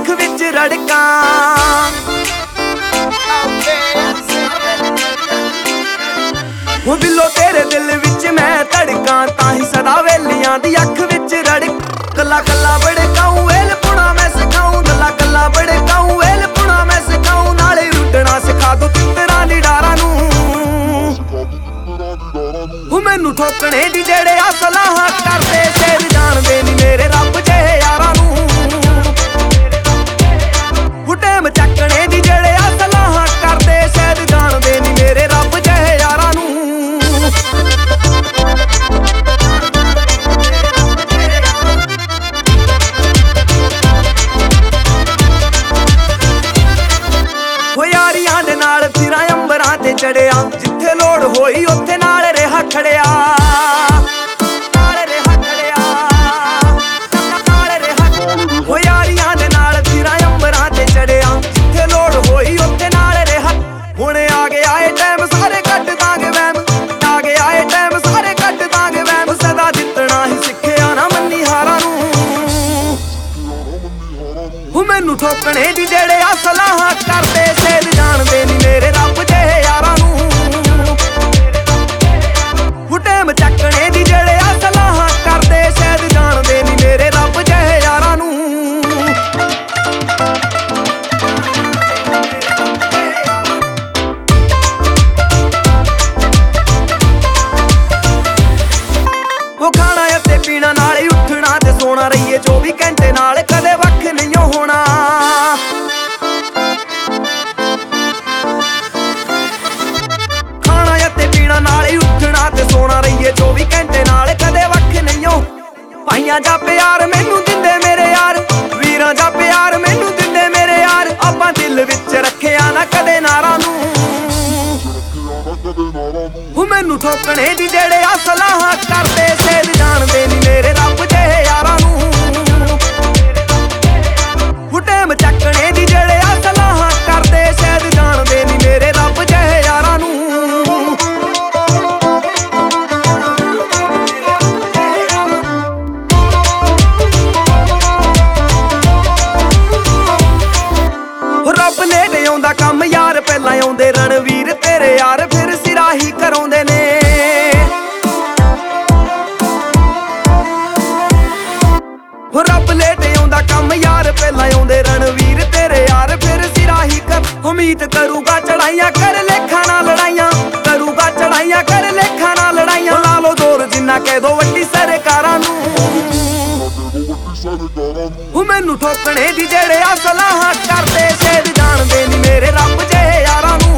ਅੱਖ ਵਿੱਚ ਰੜਕਾਂ। ਹੋ ਬਿੱਲੋ ਤੇਰੇ ਦਿਲ ਵਿੱਚ ਮੈਂ ਧੜਕਾਂ, ਤਾਂ ਹੀ ਸਦਾ ਵੇਲੀਆਂ ਦੀ ਅੱਖ ਵਿੱਚ ਰੜਕ। ਕੱਲਾ ਕੱਲਾ ਬੜਕਾਊਂ ਵੇਲ ਪੁਣਾ ਮੈਂ ਸਿਖਾਊਂ, ਕੱਲਾ ਕੱਲਾ ਬੜਕਾਊਂ ਵੇਲ ਪੁਣਾ ਮੈਂ ਸਿਖਾਊਂ। ਨਾਲੇ ਉੱਡਣਾ ਸਿਖਾ ਦੂੰ ਤਿੱਤਰਾਂ ਦੀ ਡਾਰਾਂ ਨੂੰ। ਹੋ ਮੈਨੂੰ ਠੋਕਣੇ ਦੀ ਜਿਹੜੇ ਆ ਸਲਾਹਾਂ ਕਰਦੇ, ਸ਼ੇਰ ਜਾਣਦੇ ਨੀ ਮੇਰੇ ਰੱਬ ਜਿਹੇ ਯਾਰਾਂ ਨੂੰ। ਹੋ ਟੈਮ ਚੱਕਣੇ ਦੀ ਜਿਹੜੇ ਆ ਸਲਾਹਾਂ ਕਰਦੇ, ਸ਼ਾਇਦ ਜਾਣਦੇ ਨੀ ਮੇਰੇ ਰੱਬ ਜਿਹੇ ਯਾਰਾਂ ਨੂੰ। ਹੋ ਯਾਰੀਆਂ ਦੇ ਨਾਲ ਫਿਰਾਂ ਅੰਬਰਾਂ ਤੇ ਚੜਿਆ, ਜਿੱਥੇ ਲੋੜ ਹੋਈ ਉੱਥੇ ਨਾਲ ਰਿਹਾ ਖੜਿਆ। ਨਾਲ ਰਿਹਾ ਖੜਿਆ, ਨਾਲ ਰਿਹਾ। ਹੋ ਯਾਰੀਆਂ ਦੇ ਨਾਲ ਫਿਰਾਂ ਅੰਬਰਾਂ ਤੇ ਚੜਿਆ, ਜਿੱਥੇ ਲੋੜ ਹੋਈ ਉੱਥੇ ਨਾਲ ਰਿਹਾ। ਹੁਣ ਆ ਗਿਆ ਏ ਟਾਈਮ ਸਾਰੇ ਕੱਢ ਦਾਂਗੇ ਵਹਿਮ, ਆ ਗਿਆ ਏ ਟਾਈਮ ਸਾਰੇ ਕੱਢ ਦਾਂਗੇ ਵਹਿਮ। ਸਦਾ ਜਿੱਤਣਾ ਹੀ ਸਿੱਖਿਆ ਨਾ ਮੰਨੀ ਹਾਰਾਂ ਨੂੰ। ਹੋ ਮੈਨੂੰ ਠੋਕਣੇ ਦੀ ਜਿਹੜੇ ਆ ਸਲਾਹਾਂ ਕਰਦੇ, ਸ਼ੇਰ ਜਾਣਦੇ ਨੀ ਮੇਰੇ ਰੱਬ ਜਿਹੇ ਯਾਰਾਂ ਨੂੰ। ਹੋ ਟੈਮ ਚੱਕਣੇ ਦੀ ਜਿਹੜੇ ਆ ਸਲਾਹਾਂ ਕਰਦੇ, ਸ਼ਾਇਦ ਜਾਣਦੇ ਨੀ ਮੇਰੇ ਰੱਬ ਜਿਹੇ ਯਾਰਾਂ ਨੂੰ। ਉਹ ਖਾਣਾ ਅਤੇ ਪੀਣਾ ਨਾਲ ਹੀ ਉੱਠਣਾ ਤੇ ਸੋਣਾ, ਰਹੀਏ 24 ਘੰਟੇ ਨਾਲ ਕਦੇ ਵੱਖ ਨਹੀਂ ਹੋਣਾ। ਖਾਣਾ ਅਤੇ ਪੀਣਾ ਨਾਲ ਹੀ ਉੱਠਣਾ ਤੇ ਸੋਣਾ, ਰਹੀਏ 24 ਘੰਟੇ ਨਾਲ ਕਦੇ ਵੱਖ ਨਹੀਂ ਹੋ। ਭਾਈਆਂ ਜਾ ਪਿਆਰ ਮੈਨੂੰ ਦਿੰਦੇ ਮੇਰੇ ਯਾਰ, ਵੀਰਾਂ ਜਾ ਪਿਆਰ ਮੈਨੂੰ ਦਿੰਦੇ ਮੇਰੇ ਯਾਰ। ਆਪਾਂ ਦਿਲ ਵਿੱਚ ਰੱਖਿਆ ਨਾ ਕਦੇ ਨਾਰਾਂ ਨੂੰ। ਹੋ ਮੈਨੂੰ ਠੋਕਣੇ ਦੀ ਜਿਹੜੇ ਆ ਸਲਾਹਾਂ ਕਰਦੇ, ਸ਼ੇਰ ਜਾਣਦੇ ਨੀ ਮੇਰੇ ਰੱਬ ਜਿਹੇ ਯਾਰਾਂ ਨੂੰ। ਹੋ ਟੈਮ ਚੱਕਣੇ ਦੀ ਜਿਹੜੇ ਆ ਸਲਾਹਾਂ ਕਰਦੇ, ਸ਼ਾਇਦ ਜਾਣਦੇ ਨੀ ਮੇਰੇ ਰੱਬ ਜਿਹੇ ਯਾਰਾਂ ਨੂੰ। ਰੱਬ ਨੇੜੇ ਆਉਂਦਾ ਕੰਮ ਯਾਰ, ਪਹਿਲਾਂ ਆਉਂਦੇ ਰਣਵੀਰ ਤੇਰੇ ਯਾਰ, ਫਿਰ ਸਿਰਾਹੀ ਕਰਾਉਂਦੇ ਨੇ। ਹੋ ਰੱਬ ਨੇੜੇ ਆਉਂਦਾ ਕੰਮ ਯਾਰ, ਪਹਿਲਾਂ ਆਉਂਦੇ ਰਣਵੀਰ ਤੇਰੇ ਯਾਰ, ਫਿਰ ਸਿਰਾਹੀ ਕਰ। ਉਮੀਦ ਕਰੂਗਾ ਚੜਾਈਆਂ ਕਰ ਲੇਖਾਂ ਨਾਲ ਲੜਾਈਆਂ, ਕਰੂਗਾ ਚੜਾਈਆਂ ਕਰ ਲੇਖਾਂ ਨਾਲ ਲੜਾਈਆਂ। ਲਾ ਲੋ ਜ਼ੋਰ ਜਿੰਨਾ ਕਹਿ ਦੋ ਵੱਡੀ ਸਰਕਾਰਾਂ ਨੂੰ। ਹੋ ਮੈਨੂੰ ਠੋਕਣੇ ਦੀ ਜਿਹੜੇ ਆ ਸਲਾਹਾਂ ਕਰਦੇ, ਸ਼ੇਰ ਜਾਣਦੇ ਨੀ ਮੇਰੇ ਰੱਬ ਜਿਹੇ ਯਾਰਾਂ ਨੂੰ।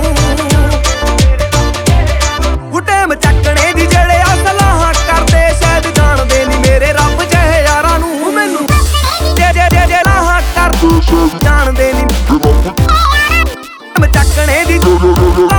ਹੋ ਟੈਮ ਚੱਕਣੇ ਦੀ ਜਿਹੜੇ ਆ ਸਲਾਹਾਂ ਕਰਦੇ, ਸ਼ਾਇਦ ਜਾਣਦੇ ਨੀ ਮੇਰੇ ਰੱਬ ਜਿਹੇ ਯਾਰਾਂ ਨੂੰ। ਹੋ ਮੈਨੂੰ ਜੇ ਲਾਹਾਂ ਕਰਦੇ, ਜਾਣਦੇ ਨੀ ਚੱਕਣੇ ਦੀ